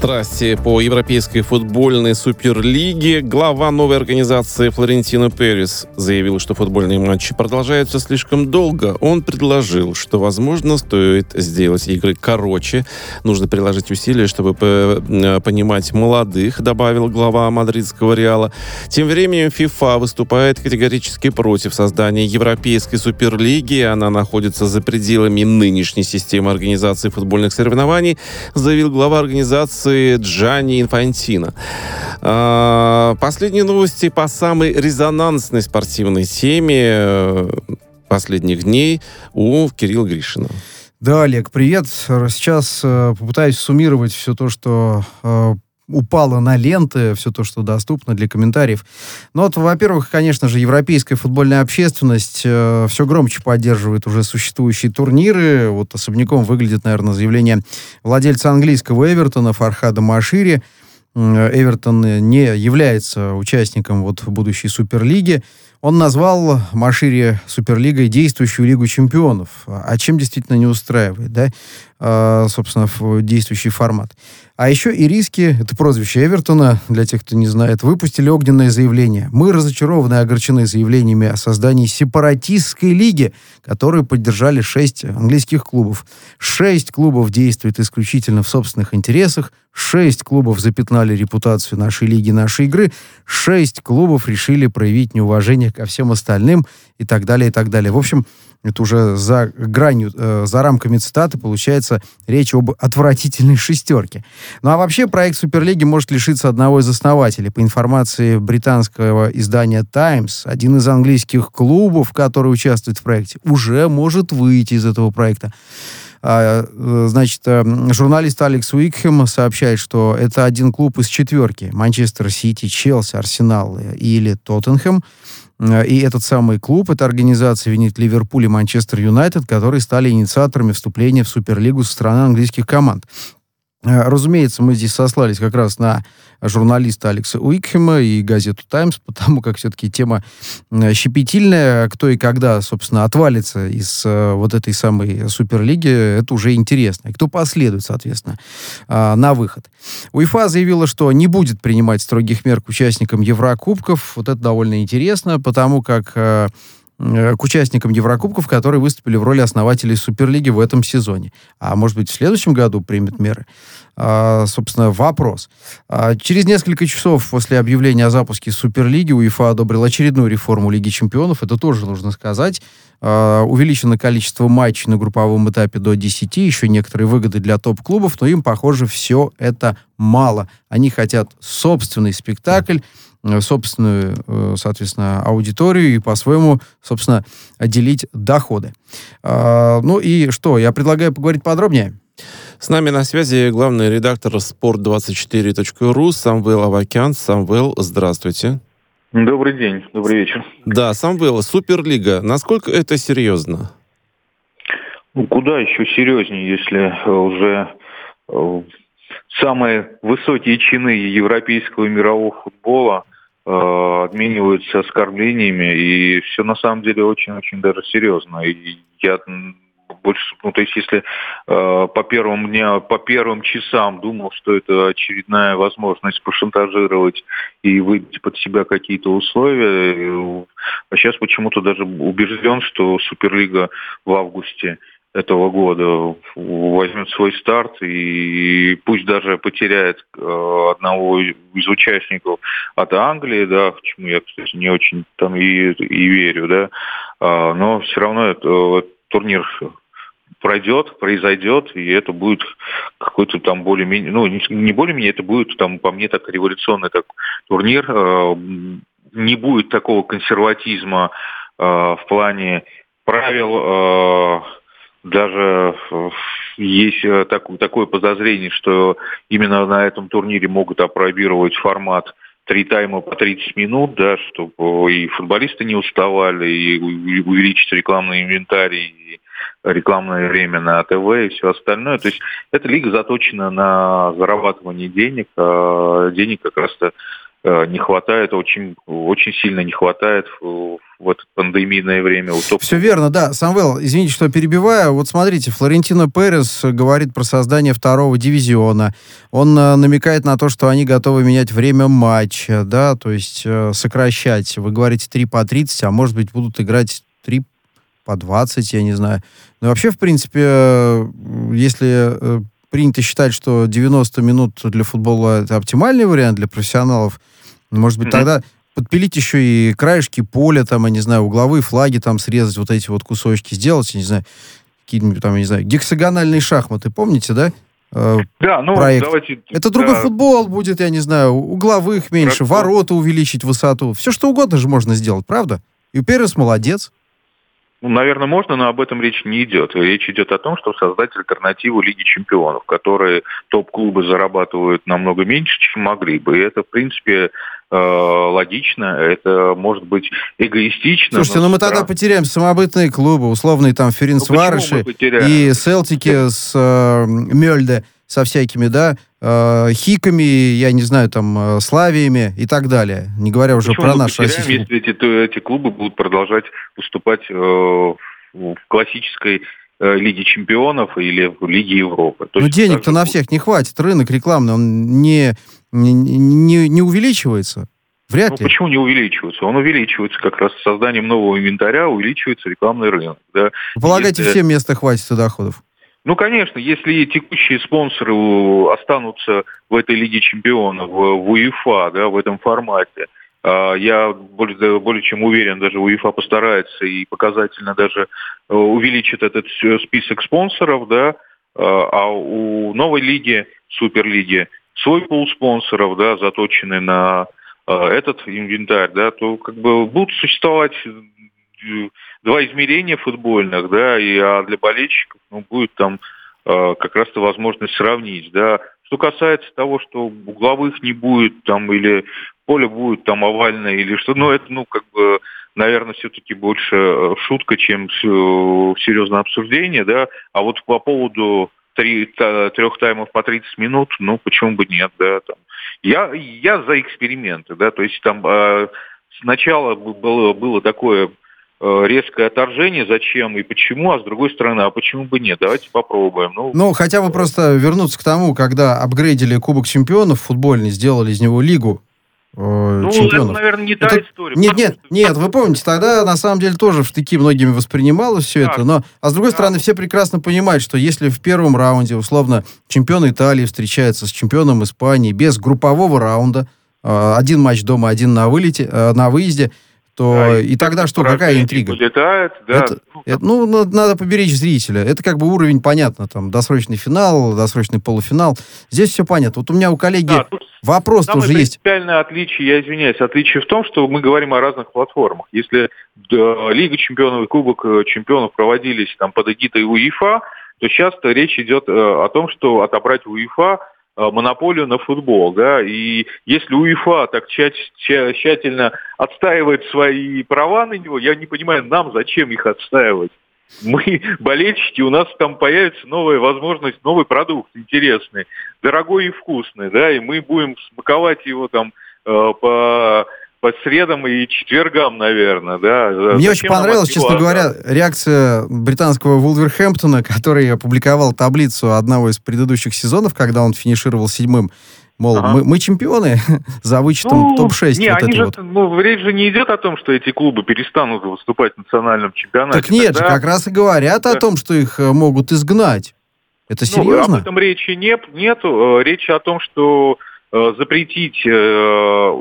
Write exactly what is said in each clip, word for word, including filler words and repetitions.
Страсти по европейской футбольной суперлиге. Глава новой организации Флорентино Перес заявил, что футбольные матчи продолжаются слишком долго. Он предложил, что, возможно, стоит сделать игры короче. Нужно приложить усилия, чтобы понимать молодых, добавил глава мадридского Реала. Тем временем ФИФА выступает категорически против создания европейской суперлиги. Она находится за пределами нынешней системы организации футбольных соревнований, заявил глава организации Джанни Инфантино. Последние новости по самой резонансной спортивной теме последних дней у Кирилла Гришина. Да, Олег, привет. Сейчас э, попытаюсь суммировать все то, что э, упало на ленты, все то, что доступно для комментариев. Ну вот, во-первых, конечно же, европейская футбольная общественность э, все громче поддерживает уже существующие турниры. Вот особняком выглядит, наверное, заявление владельца английского Эвертона Фархада Машири. Эвертон не является участником вот будущей Суперлиги. Он назвал Машири Суперлигой действующую Лигу чемпионов. А чем действительно не устраивает, да, а, собственно, действующий формат. А еще ириски, это прозвище Эвертона, для тех, кто не знает, выпустили огненное заявление. Мы разочарованы и огорчены заявлениями о создании сепаратистской лиги, которую поддержали шесть английских клубов. Шесть клубов действуют исключительно в собственных интересах. Шесть клубов запятнали репутацию нашей лиги, нашей игры. Шесть клубов решили проявить неуважение ко всем остальным и так далее, и так далее. В общем, это уже за гранью, э, за рамками цитаты получается речь об отвратительной шестерке. Ну а вообще проект Суперлиги может лишиться одного из основателей. По информации британского издания «Таймс», один из английских клубов, который участвует в проекте, уже может выйти из этого проекта. Значит, журналист Алекс Уикхэм сообщает, что это один клуб из четверки: Манчестер Сити, Челси, Арсенал или Тоттенхэм. И этот самый клуб, эта организация винит Ливерпуль и Манчестер Юнайтед, которые стали инициаторами вступления в Суперлигу со стороны английских команд. Разумеется, мы здесь сослались как раз на журналиста Алекса Уикхэма и газету «Таймс», потому как все-таки тема щепетильная. Кто и когда, собственно, отвалится из вот этой самой Суперлиги, это уже интересно. И кто последует, соответственно, на выход. УЕФА заявила, что не будет принимать строгих мер к участникам Еврокубков. Вот это довольно интересно, потому как к участникам Еврокубков, которые выступили в роли основателей Суперлиги в этом сезоне. А может быть, в следующем году примет меры? А, собственно, вопрос. А, через несколько часов после объявления о запуске Суперлиги УЕФА одобрил очередную реформу Лиги чемпионов. Это тоже нужно сказать. А, увеличено количество матчей на групповом этапе до десяти. Еще некоторые выгоды для топ-клубов, но им, похоже, все это мало. Они хотят собственный спектакль, собственную, соответственно, аудиторию и по-своему, собственно, делить доходы. А, ну и что, я предлагаю поговорить подробнее. С нами на связи главный редактор спорт двадцать четыре точка ру Самвел Авакян. Самвел, здравствуйте. Добрый день, добрый вечер. Да, Самвел, Суперлига, насколько это серьезно? Ну, куда еще серьезнее, если уже э, самые высокие чины европейского и мирового футбола э, обмениваются оскорблениями, и все на самом деле очень-очень даже серьезно. И я больше, ну, то есть, если э, по первым дням, по первым часам думал, что это очередная возможность пошантажировать и выбить под себя какие-то условия, а сейчас почему-то даже убежден, что Суперлига в августе этого года возьмет свой старт и пусть даже потеряет э, одного из участников от Англии, да, чему я, кстати, не очень там и, и верю, да, э, но все равно это, э, турнир пройдет, произойдет, и это будет какой-то там более-менее, ну, не более-менее, это будет там, по мне, так революционный так, турнир, э, не будет такого консерватизма э, в плане правил, э, даже есть так, такое подозрение, что именно на этом турнире могут опробировать формат три тайма по тридцать минут, да, чтобы и футболисты не уставали, и увеличить рекламный инвентарий, и рекламное время на ТВ и все остальное. То есть эта лига заточена на зарабатывание денег, а денег как раз-то не хватает, очень, очень сильно не хватает в, в это пандемийное время. Все верно, да. Самвел, извините, что перебиваю. Вот смотрите, Флорентино Перес говорит про создание второго дивизиона. Он э, намекает на то, что они готовы менять время матча, да, то есть э, сокращать. Вы говорите три по тридцать, а может быть будут играть три по двадцать, я не знаю. Но вообще, в принципе, э, если э, принято считать, что девяносто минут для футбола это оптимальный вариант для профессионалов, может быть, mm-hmm. тогда подпилить еще и краешки поля, там, я не знаю, угловые флаги там срезать, вот эти вот кусочки сделать, я не знаю, какие-нибудь там, я не знаю, гексагональные шахматы, помните, да? Да, ну, проект. давайте... Это другой да. футбол будет, я не знаю, угловых меньше, Хорошо. Ворота увеличить высоту. Все что угодно же можно сделать, правда? И Перес молодец. Ну, наверное, можно, но об этом речь не идет. Речь идет о том, что создать альтернативу Лиги Чемпионов, которые топ-клубы зарабатывают намного меньше, чем могли бы. И это, в принципе, логично, это может быть эгоистично. Слушайте, но, но мы стран... тогда потеряем самобытные клубы, условные там Ференцварыши и Селтики с э, Мёльде, со всякими, да, э, Хиками, я не знаю, там, э, Славиями и так далее. Не говоря уже Почему про наш российский. Если эти, эти клубы будут продолжать выступать э, в классической э, Лиге Чемпионов или в Лиге Европы. Но денег-то на всех не хватит. Рынок рекламный, он не... Не, не, не увеличивается? Вряд ну, ли. Почему не увеличивается? Он увеличивается как раз с созданием нового инвентаря, увеличивается рекламный рынок. Да? Вы полагаете, если... всем места хватит и доходов? Ну, конечно, если текущие спонсоры останутся в этой Лиге Чемпионов, в УЕФА, да, в этом формате, я более, более чем уверен, даже УЕФА постарается и показательно даже увеличит этот список спонсоров, да, а у новой лиги, Суперлиги, свой пул спонсоров, да, заточенный на э, этот инвентарь, да, то как бы будут существовать два измерения футбольных, да, и а для болельщиков, ну, будет там э, как раз-то возможность сравнить, да. Что касается того, что угловых не будет там, или поле будет там овальное, или что, ну, это, ну, как бы, наверное, все-таки больше шутка, чем серьезное обсуждение, да, а вот по поводу Три, трех таймов по тридцать минут, ну, почему бы нет, да, там. Я, я за эксперименты, да, то есть там э, сначала было, было такое э, резкое отторжение, зачем и почему, а с другой стороны, а почему бы нет, давайте попробуем. Ну, ну хотя бы просто вернуться к тому, когда апгрейдили Кубок Чемпионов футбольный, сделали из него лигу, Ну, чемпионов. это, наверное, не та это... история. Нет, нет, нет, вы помните, тогда на самом деле тоже в штыки многими воспринималось все так, это, но, а с другой да. стороны, все прекрасно понимают, что если в первом раунде, условно, чемпион Италии встречается с чемпионом Испании без группового раунда, один матч дома, один на вылете, на выезде, то да, и тогда что, какая интрига? Полетает, да. Это, это, ну, надо поберечь зрителя. Это как бы уровень, понятно, там, досрочный финал, досрочный полуфинал. Здесь все понятно. Вот у меня у коллеги да, вопрос тоже есть. Принципиальное отличие, я извиняюсь, отличие в том, что мы говорим о разных платформах. Если да, Лига Чемпионов и Кубок Чемпионов проводились там под эгидой УЕФА, то сейчас-то речь идет о том, что отобрать у УЕФА монополию на футбол, да, и если УЕФА так тщательно отстаивает свои права на него, я не понимаю, нам зачем их отстаивать? Мы, болельщики, у нас там появится новая возможность, новый продукт интересный, дорогой и вкусный, да, и мы будем смаковать его там э, по... по средам и четвергам, наверное, да. Мне Зачем очень понравилась, честно говоря, реакция британского Вулверхэмптона, который опубликовал таблицу одного из предыдущих сезонов, когда он финишировал седьмым. Мол, ага. мы, мы чемпионы за вычетом ну, топ шесть. Не, вот они же, вот. ну, речь же не идет о том, что эти клубы перестанут выступать в национальном чемпионате. Так нет Тогда... же, как раз и говорят да. о том, что их могут изгнать. Это серьезно? Ну, об этом речи нет, нету. Речь о том, что запретить э,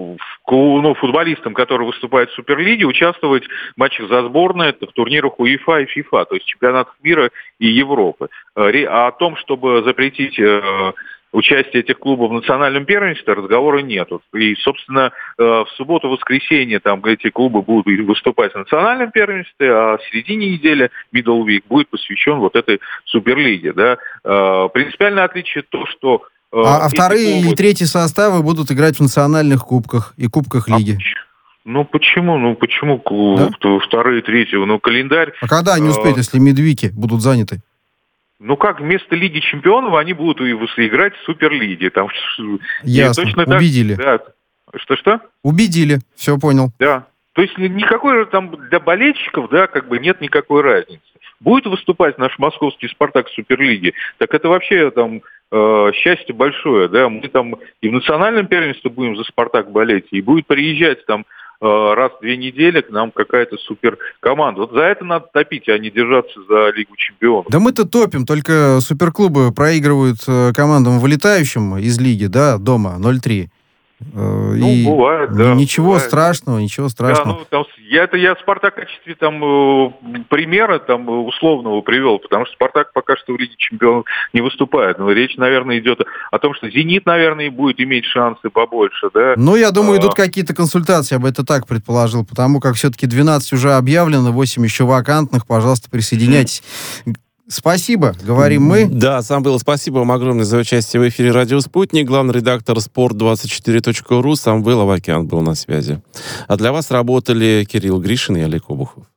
ну, футболистам, которые выступают в Суперлиге, участвовать в матчах за сборные, в турнирах УЕФА и ФИФА, то есть чемпионатах мира и Европы. А о том, чтобы запретить э, участие этих клубов в национальном первенстве, разговора нету. И, собственно, э, в субботу-воскресенье там эти клубы будут выступать в национальном первенстве, а в середине недели, middle week, будет посвящен вот этой Суперлиге. Да? Э, принципиальное отличие то, что А, а вторые клубы... или третьи составы будут играть в национальных кубках и кубках лиги. А, ну почему? Ну почему да? вторые, третьи? Ну календарь... А когда они успеют, а... если медвики будут заняты? Ну как, вместо Лиги Чемпионов они будут играть в Суперлиге. Там... Ясно, точно убедили. Так, Что-что? Убедили, все понял. Да. То есть никакой там для болельщиков, да, как бы нет никакой разницы. Будет выступать наш московский «Спартак» в Суперлиге, так это вообще там э, счастье большое, да. Мы там и в национальном первенстве будем за «Спартак» болеть, и будет приезжать там э, раз в две недели к нам какая-то суперкоманда. Вот за это надо топить, а не держаться за Лигу чемпионов. Да мы-то топим, только суперклубы проигрывают э, командам, вылетающим из лиги, да, дома ноль три. Ну, и бывает, да. Ничего бывает. страшного, ничего страшного. Да, ну, там, я, это я «Спартак» в качестве там, э, примера там, условного привел, потому что «Спартак» пока что в Лиге чемпионов не выступает. Но речь, наверное, идет о том, что «Зенит», наверное, будет иметь шансы побольше. Да? Ну, я думаю, а... идут какие-то консультации, я бы это так предположил, потому как все-таки двенадцать уже объявлено, восемь еще вакантных. Пожалуйста, присоединяйтесь. Спасибо, говорим мы. Да, сам был. Спасибо вам огромное за участие в эфире «Радио Спутник». Главный редактор спорт двадцать четыре точка ру Самвел Авакян был на связи. А для вас работали Кирилл Гришин и Олег Обухов.